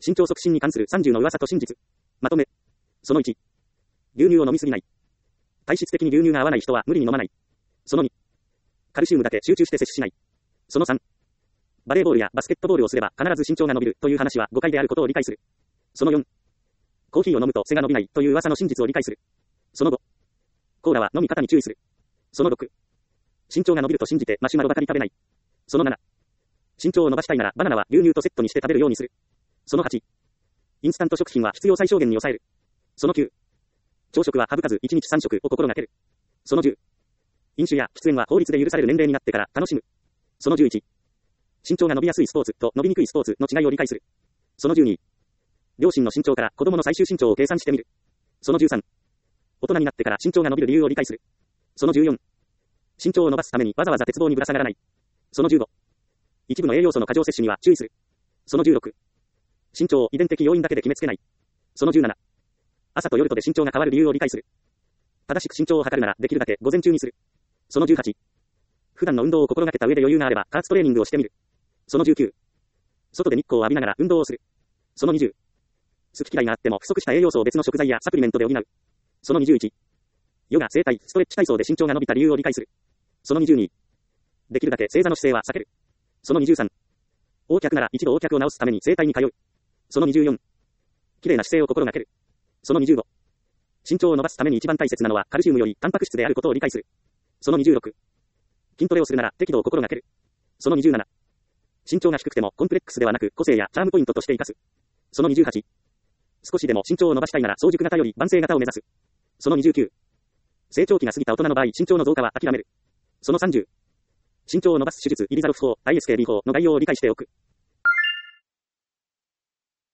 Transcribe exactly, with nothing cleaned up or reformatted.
身長促進に関するさんじゅうの噂と真実。まとめ。そのいち。牛乳を飲みすぎない。体質的に牛乳が合わない人は無理に飲まない。そのに。カルシウムだけ集中して摂取しない。そのさん。バレーボールやバスケットボールをすれば必ず身長が伸びるという話は誤解であることを理解する。そのよん。コーヒーを飲むと背が伸びないという噂の真実を理解する。そのご。コーラは飲み方に注意する。そのろく。身長が伸びると信じてマシュマロばかり食べない。そのなな。身長を伸ばしたいならバナナは牛乳とセットにして食べるようにする。そのはち。インスタント食品は必要最小限に抑える。そのきゅう。朝食は省かずいちにちさん食を心がける。そのじゅう。飲酒や喫煙は法律で許される年齢になってから楽しむ。そのじゅういち。身長が伸びやすいスポーツと伸びにくいスポーツの違いを理解する。そのじゅうに。両親の身長から子供の最終身長を計算してみる。そのじゅうさん。大人になってから身長が伸びる理由を理解する。そのじゅうよん。身長を伸ばすためにわざわざ鉄棒にぶら下がらない。そのじゅうご。一部の栄養素の過剰摂取には注意する。そのじゅうろく。身長を遺伝的要因だけで決めつけない。そのじゅうなな。朝と夜とで身長が変わる理由を理解する。正しく身長を測るならできるだけ午前中にする。そのじゅうはち。普段の運動を心がけた上で余裕があれば加圧トレーニングをしてみる。そのじゅうきゅう。外で日光を浴びながら運動をする。そのにじゅう。好き嫌いがあっても不足した栄養素を別の食材やサプリメントで補う。そのにじゅういち。ヨガ、整体、ストレッチ体操で身長が伸びた理由を理解する。そのにじゅうに。できるだけ正座の姿勢は避ける。そのにじゅうさん。横脚なら一度横脚を治すために整体に通う。そのにじゅうよん。綺麗な姿勢を心がける。そのにじゅうご。身長を伸ばすために一番大切なのはカルシウムよりタンパク質であることを理解する。そのにじゅうろく。筋トレをするなら適度を心がける。そのにじゅうなな。身長が低くてもコンプレックスではなく個性やチャームポイントとして活かす。そのにじゅうはち。少しでも身長を伸ばしたいなら早熟型より万世型を目指す。そのにじゅうきゅう。成長期が過ぎた大人の場合身長の増加は諦める。そのさんじゅう。身長を伸ばす手術イリザロフ法、アイエスケービー 法の概要を理解しておく。